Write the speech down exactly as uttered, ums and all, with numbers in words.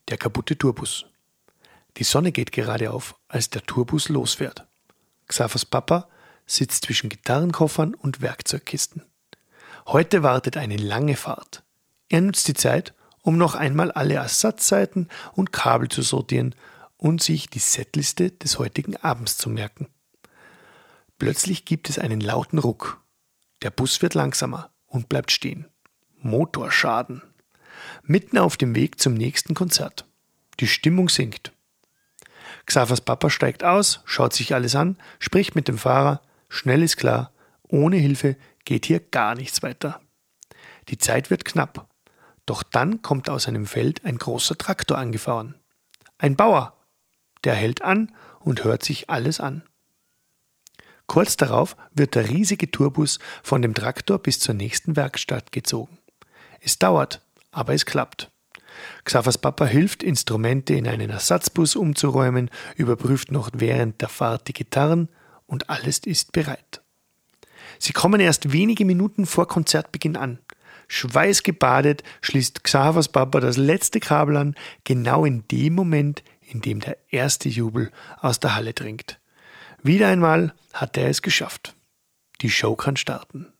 Der kaputte Tourbus. Die Sonne geht gerade auf, als der Tourbus losfährt. Xavers Papa sitzt zwischen Gitarrenkoffern und Werkzeugkisten. Heute wartet eine lange Fahrt. Er nutzt die Zeit, um noch einmal alle Ersatzseiten und Kabel zu sortieren und sich die Setliste des heutigen Abends zu merken. Plötzlich gibt es einen lauten Ruck. Der Bus wird langsamer und bleibt stehen. Motorschaden. Mitten auf dem Weg zum nächsten Konzert. Die Stimmung sinkt. Xavers Papa steigt aus, schaut sich alles an, spricht mit dem Fahrer. Schnell ist klar, ohne Hilfe geht hier gar nichts weiter. Die Zeit wird knapp. Doch dann kommt aus einem Feld ein großer Traktor angefahren. Ein Bauer. Der hält an und hört sich alles an. Kurz darauf wird der riesige Tourbus von dem Traktor bis zur nächsten Werkstatt gezogen. Es dauert, aber es klappt. Xavers Papa hilft, Instrumente in einen Ersatzbus umzuräumen, überprüft noch während der Fahrt die Gitarren und alles ist bereit. Sie kommen erst wenige Minuten vor Konzertbeginn an. Schweißgebadet schließt Xavers Papa das letzte Kabel an, genau in dem Moment, in dem der erste Jubel aus der Halle dringt. Wieder einmal hat er es geschafft. Die Show kann starten.